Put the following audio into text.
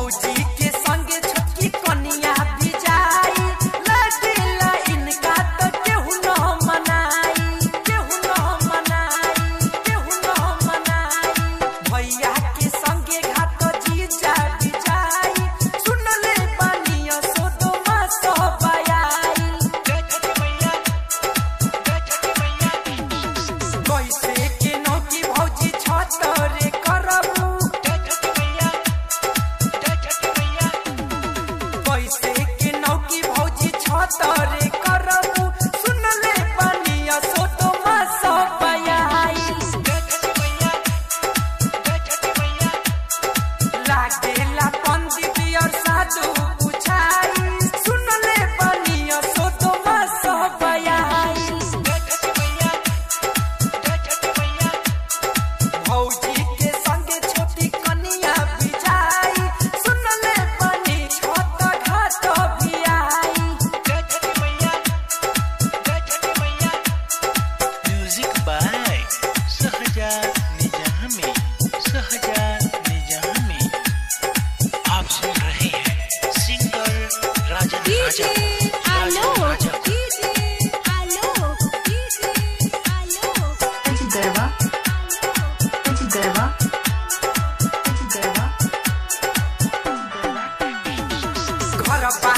भौजी के संगे छोटकी कनिया भी जाई लगेला इनका तो केहू न मनाई भैया के संगे घाट जीजा भी जाई सुनले बनिया सोदमा सब आई कैसे के नौकी भौजी छतरे करबू कैसे के नौकी भौजी छतरे करबू सुनले बनिया सोदमा सब आई लागेला पंडित और साधु पुछाई सुनले बनिया सोदमा सब आई भौजी के संगे छोटी कनिया भी जाई सुनले बनी छत घाट भी आई म्यूजिक बाय सहजा निजामी आप सुन रहे हैं सिंगर राजन राजा घर